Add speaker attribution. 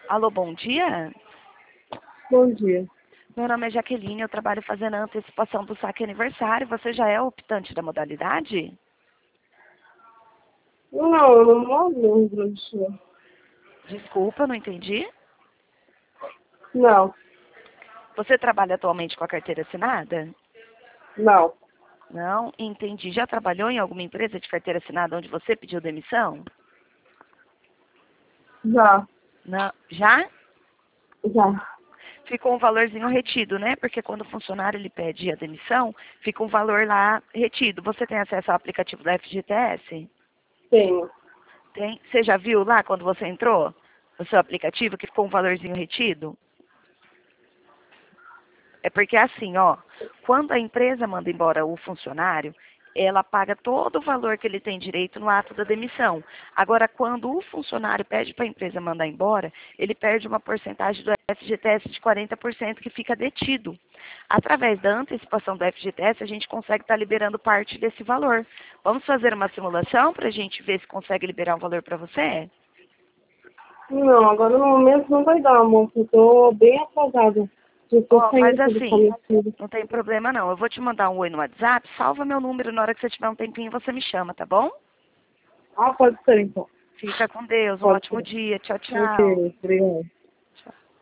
Speaker 1: Alô, bom dia.
Speaker 2: Bom dia.
Speaker 1: Meu nome é Jaqueline, eu trabalho fazendo a antecipação do saque aniversário. Você já é optante da modalidade?
Speaker 2: Não, eu não moro no Rio Grande do Sul.
Speaker 1: Desculpa, não entendi.
Speaker 2: Não,
Speaker 1: Você trabalha atualmente com a carteira assinada?
Speaker 2: não.
Speaker 1: Não, entendi. Já trabalhou em alguma empresa de carteira assinada onde você pediu demissão?
Speaker 2: Já,
Speaker 1: Não. Já?
Speaker 2: já.
Speaker 1: Ficou um valorzinho retido, né? Porque quando o funcionário ele pede a demissão, fica um valor lá retido. Você tem acesso ao aplicativo da FGTS?
Speaker 2: Tenho.
Speaker 1: Tem? Você já viu lá quando você entrou no seu aplicativo que ficou um valorzinho retido? É porque assim, ó, quando a empresa manda embora o funcionário, ela paga todo o valor que ele tem direito no ato da demissão. Agora, quando o funcionário pede para a empresa mandar embora, ele perde uma porcentagem do FGTS de 40% que fica detido. Através da antecipação do FGTS, a gente consegue estar liberando parte desse valor. Vamos fazer uma simulação para a gente ver se consegue liberar um valor para você?
Speaker 2: Não, agora no momento não vai dar, moça. Eu tô bem atrasada. Eu tô
Speaker 1: Ó, faz
Speaker 2: saindo para buscar
Speaker 1: assim,
Speaker 2: minha filha.
Speaker 1: não tem problema não. Eu vou te mandar um oi no WhatsApp, salva meu número na hora que você tiver um tempinho, você me chama, tá bom?
Speaker 2: Ah, pode ser então.
Speaker 1: Fica com Deus, um
Speaker 2: Pode
Speaker 1: ótimo
Speaker 2: ser.
Speaker 1: dia. Tchau, tchau.
Speaker 2: Ok, obrigada.